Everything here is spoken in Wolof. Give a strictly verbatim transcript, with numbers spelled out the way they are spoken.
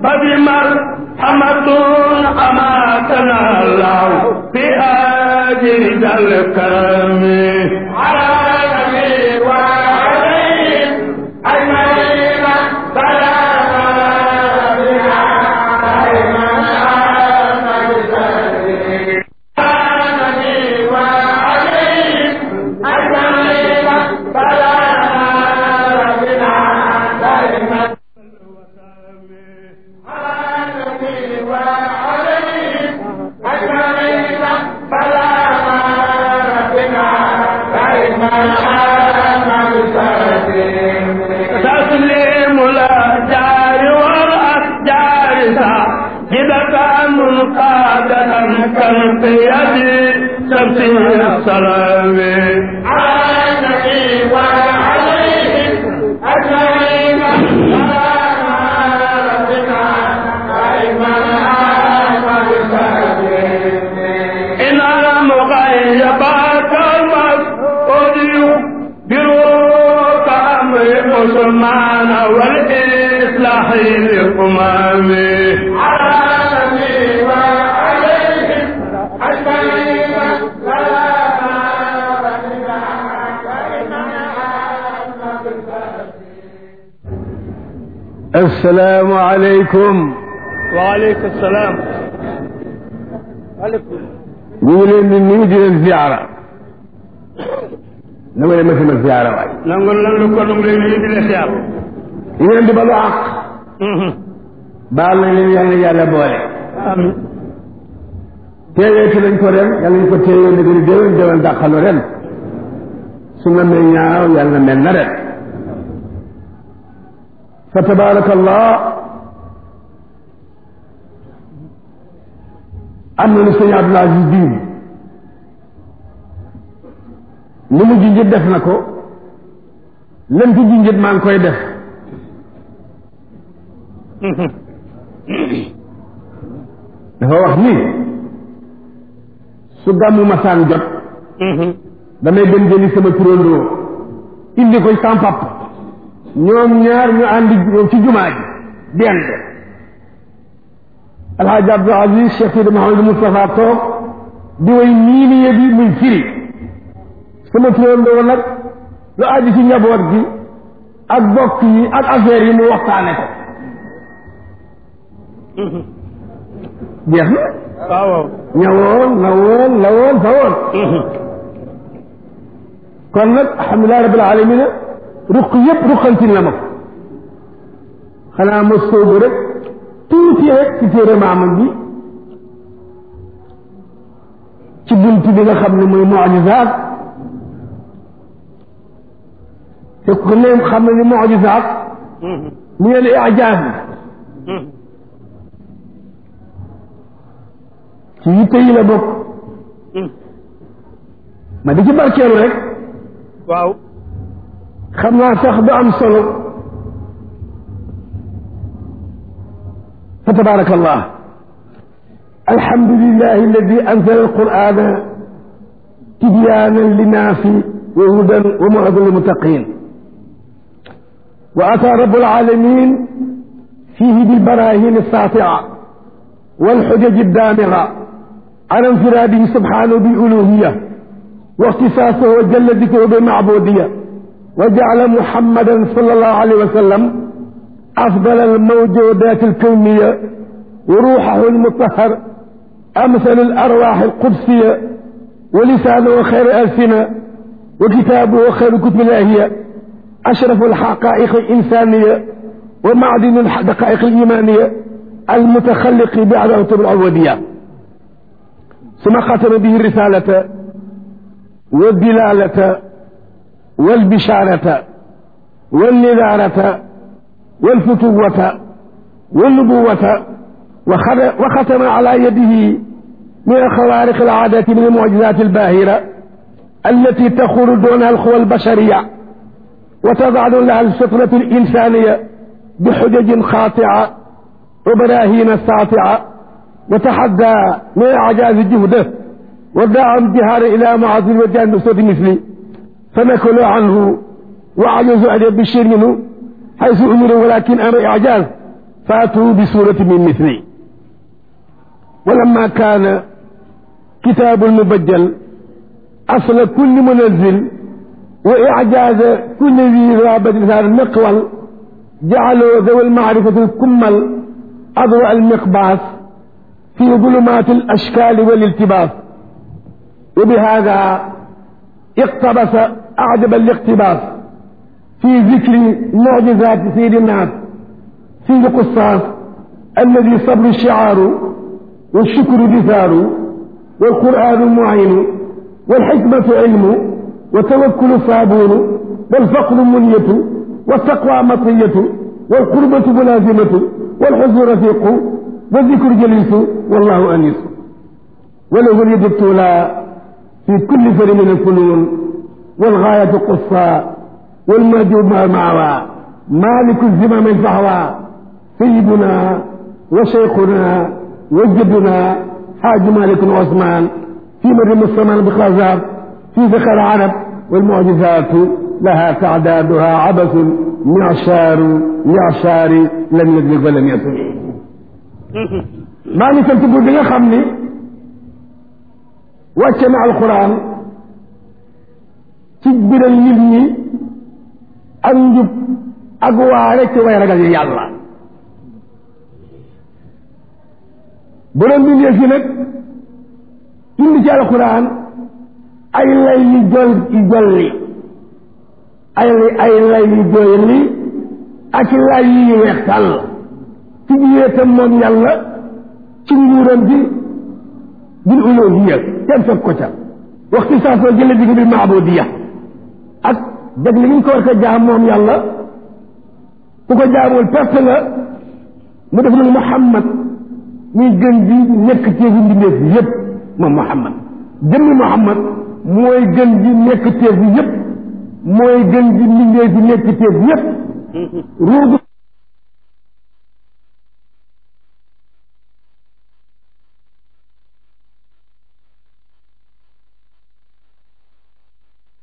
فبمرحمة أماتنا الله في أجل ذا الكرم على نبي وعليهم أجمعين سلام ربنا دائما على نبي وعليهم أجمعين سلام ربنا دائما تسليم الأشجار والأشجار ساجدة منقادة كالقيد شمس السلام على النبي وعليهم أجمعين سلام ربنا دائما إن المغيبات المسؤول يخبروك أمر مسلمان والإصلاح للأمم على النبي وعليهم أجمعين سلام ربنا السلام عليكم. وعليكم السلام. عليكم. ñu ngi leen di nuyu di leen ziara. na nga leen ma sama ziara waay. nangu nangu ko nangu leen di leen ziara. ñu leen di balu àq. baal nañ leen yàlla yàlla boole. amiin. teeweeti lañ ko ren yàlla ñu ko teewee nag di déwén déwén dàqalu ren. su nga mel ñaaw yàlla mel na ren. fa tabaarakallah am na lu sëñ Abdul Aziz Diin li mu jinjit def na ko lem ci jinjit maa ngi koy def dafa wax ni su gàmmu masaan jot damay dem jëli sama turandoo indi koy sama papa ñoom ñaar ñu àndi ci jumaa ji benn alxaaji Abdul Aziz Cheikh Sidi Mouhamadou Moustapha toog di way nii ni yëbi muy firi sama turandoo nag lu aju ci njaboot gi ak bokk yi ak affaire yi mu waxtaane ko jeex na waaw ñawoon na woon la woon fa woon kon nag alhamdulilah rabbil alamina ruq yëpp ruqantin la ma ko xanaa ma sóobu rek tuuti rek ci téere maamam bi ci bunt bi nga xam ne mooy mu'jizaat te ku ne xam ne ni mu'jizaat mu ngeen ijaaz ci yitte yi la bokk ma di ci barkeelu rek waaw xam naa sax du am solo fa tabaraka allah alhamdulillahi alladi anzala alqur'ana tibyanan linnaasi wa hudan wa maw'izatan lilmuttaqin wa ata rabbul alamin fihi bilbarahin alsati'a والحجج الدامغة على انفراده سبحانه بالألوهية واختصاصه وجل ذكره بالمعبودية وجعل محمدا صلى الله عليه وسلم أفضل الموجودات الكونية وروحه المطهر أمثل الأرواح القدسية ولسانه خير ألسنة وكتابه خير كتب الإلهية أشرف الحقائق الإنسانية ومعدن الدقائق الإيمانية المتخلق بعد العبودية ثم ختم به الرسالة والدلالة والبشارة والنذارة والفتوة والنبوة وختم على يده من خوارق العادات من المعجزات الباهرة التي تخور دونها القوى البشرية وتضع لها الفطرة الإنسانية بحجج قاطعة وبراهين ساطعة وتحدى من إعجاز جهده ودعا انتهار إلى معاذ وجه بصوت مثلي فنكل عنه وعجز أن يبشر منه حيث أمر ولكن أمر إعجاز فاتوا بسورة من مثله ولما كان كتاب المبجل أصل كل منزل وإعجاز كل ذي رابة صار مقول جعلوا ذوي المعرفة الكمل أضواء المقباس في ظلمات الأشكال والالتباس وبهذا اقتبس أعجب الاقتباس في ذكر معجزات سيد الناس في القصاص الذي صبر الشعار والشكر دثار والقرآن معين والحكمة علم والتوكل صابون والفقر منية والتقوى مطية والقربة ملازمة والحزن رفيق والذكر جليس والله أنيس وله اليد الطولى في كل فر من الفنون والغاية قصى والمهجوب معوى مالك الزمام الفهوى سيدنا وشيخنا وجدنا حاج مالك عثمان في مريم السمان بخازاب في ذكر العرب والمعجزات لها تعدادها عبث معشار معشار لم يدرك ولم يصل maa ngi sant buur bi nga xam ni wàcce na alxuraan ci biral nit ñi ak njub ak waare ci way ragal yi yàlla bu doon bindee fi nag indi ci alxuraan ay lay yu jol yu jolli ay ay lay yu jolli ak lay yu weex tàll ci jiyeetam moom yàlla ci nguuram bi bil uluhiyya kenn fekk ko ca waxti saa soo jële digg bi maabudiya ak dëgg li ñu ko war ko jaam moom yàlla ku ko jaamul perte nga mu def nag Muhammad muy gën di nekk teefu mbindeef yépp moom Muhammad jëmmi Muhammad mooy gën di nekk teefu yépp mooy gën di mbindeef di nekk teefu yépp ruugu